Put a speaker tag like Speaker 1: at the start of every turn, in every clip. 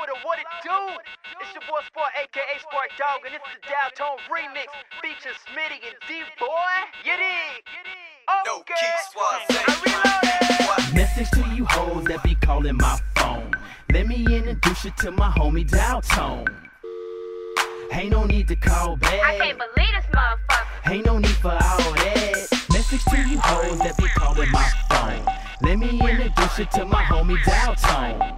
Speaker 1: with a what it do? It's your boy Spark, aka Spark Dog, and this is the Downtown Remix featuring Smitty and D-Boy. You dig? Okay, I reloaded.
Speaker 2: Message to you hoes that be calling my phone. Let me introduce you to my homie Downtown. Ain't no need to call back.
Speaker 3: I can't believe this motherfucker.
Speaker 2: Ain't no need for all that. Message to you hoes that be calling my phone. Let me introduce you to my homie Downtown.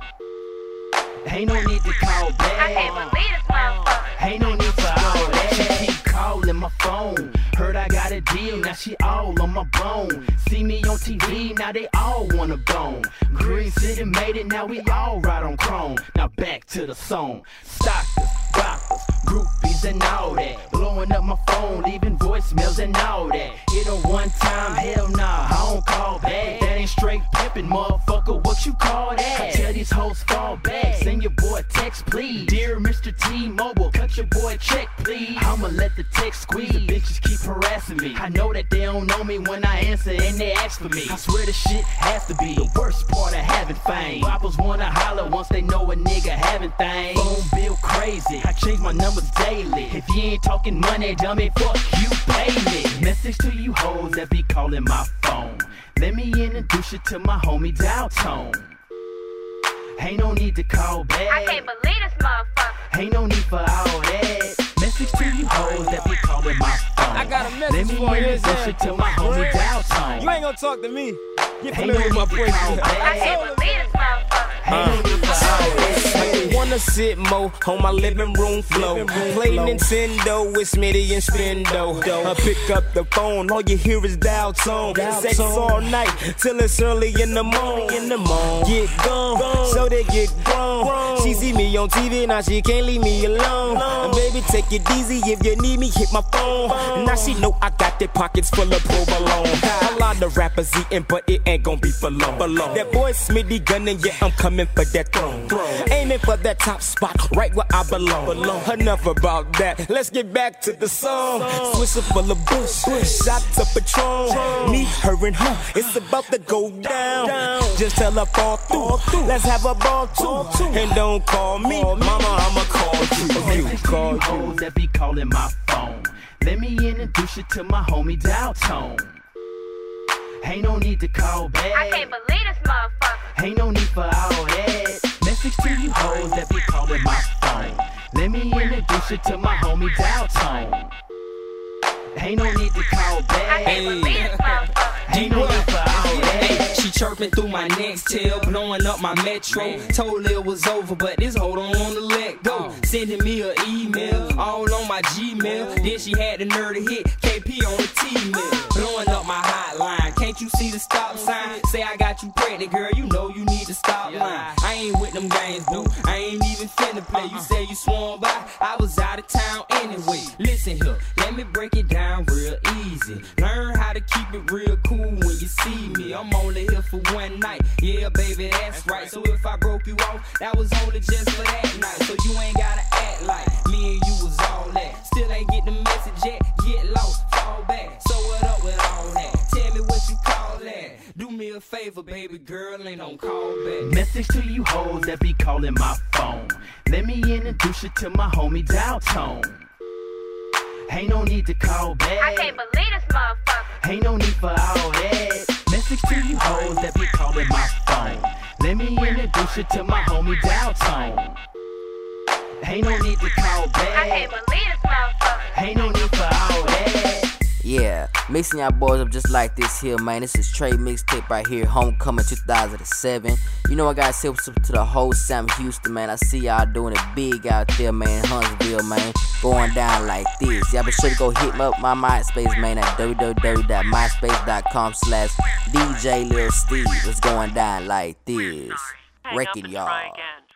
Speaker 2: Ain't no need to call back.
Speaker 3: I can't believe this motherfucker.
Speaker 2: Ain't no need for all that. She keep calling my phone. Heard I got a deal, now she all on my bone. See me on TV, now they all wanna bone. Green City made it, now we all ride on chrome. Now back to the song. Stalkers, blockers, groupies and all that. Blowing up my phone, leaving voicemails and all that. Hit her one time, hell nah, I don't call back. That ain't straight pimpin', motherfucker, what you call that? I tell these hoes fall back, send your boy a text please. Dear Mr. T-Mobile, cut your boy a check please. I'ma let the text squeeze, the bitches keep harassing me. I know that they don't know me when I answer and they ask for me. I swear this shit has to be the worst part of having fame. Boppers wanna holler once they know a nigga having things. Phone bill crazy, I change my numbers daily. If you ain't talking money, dummy, fuck you, pay me. Message to you hoes that be calling my phone. Let me introduce you to my homie Downtown. Ain't no need to call back.
Speaker 3: I can't believe this motherfucker.
Speaker 2: Ain't no need for all that. Message to you hoes that be calling my phone.
Speaker 4: I got a message
Speaker 2: Let me
Speaker 4: for you.
Speaker 2: introduce you to my homie Downtown.
Speaker 4: You ain't gonna talk to me. Get
Speaker 2: Ain't
Speaker 4: familiar
Speaker 2: no
Speaker 4: with my
Speaker 2: need to
Speaker 4: voice.
Speaker 2: call back.
Speaker 3: I can't believe this motherfucker.
Speaker 2: Ain't no need for all that.
Speaker 4: I wanna sit more on my living room floor. Play Nintendo with Smitty and Spendo. I pick up the phone, all you hear is dial tone. Sex all night till it's early in the morning. Get gone, so they get grown. She see me on TV, now she can't leave me alone. And baby, take it easy, if you need me, hit my phone. Now she know I got their pockets full of provolone. A lot of rappers eating, but it ain't gon' be for long. That boy Smitty gunning, yeah, I'm coming for that throne. Aiming for that top spot, right where I belong. Enough about that, let's get back to the song. Swisher full of bush, shots of Patron. Me, her, and her, it's about to go down. Just tell her fall through, let's have a ball too. And don't call me, mama, I'ma call you.
Speaker 2: Message to you hoes that be calling my phone. Let me introduce you to my homie Downtown. Ain't no need to call back.
Speaker 3: I can't believe this motherfucker.
Speaker 2: Ain't no need for all that. Message to you hoes that be calling my phone. Let me introduce you to my homie Downtown. Ain't no need to call
Speaker 3: I
Speaker 2: back.
Speaker 3: can't believe this motherfucker.
Speaker 2: Ain't no need for all that.
Speaker 5: She chirping through my next tail, blowing up my metro. Told her it was over, but this hoe don't wanna let go. Sending me an email, all on my Gmail. Then she had the nerve to hit KP on the T-mail. Blowing up my hotline, can't you see the stop sign? Say I got you pregnant, girl, you know you need to stop lying. I ain't with them games, boo, I ain't even finna play. You say you swung by, I was out of town anyway. Listen here, let me break it down real easy. Learn how to keep it real cool when you see me. I'm only here for one night, yeah baby, that's right. So if I broke you off, that was only just for that night. So you ain't gotta act like me and you was all that. Still ain't get the message yet, get lost, fall back. So what up with all that? Tell me what you call that. Do me a favor, baby girl, ain't no call back.
Speaker 2: Message to you hoes that be calling my phone. Let me introduce you to my homie Downtown. Ain't no need to call back.
Speaker 3: I can't believe this motherfucker.
Speaker 2: Ain't no need for all that. Message to you hoes that be calling my phone. Let me introduce you to my homie Downtown. Ain't no need to call
Speaker 3: I
Speaker 2: back.
Speaker 3: can't believe this motherfucker.
Speaker 2: Ain't no need for all that.
Speaker 6: Yeah, mixing y'all boys up just like this here, man. This is Trey Mixtape right here, Homecoming 2007. You know I gotta say what's up to the whole Sam Houston, man. I see y'all doing it big out there, man. Huntsville, man. Going down like this. Y'all be sure to go hit me up my MySpace, man, at www.myspace.com/DJ Lil Steve. It's going down like this. Wrecking y'all.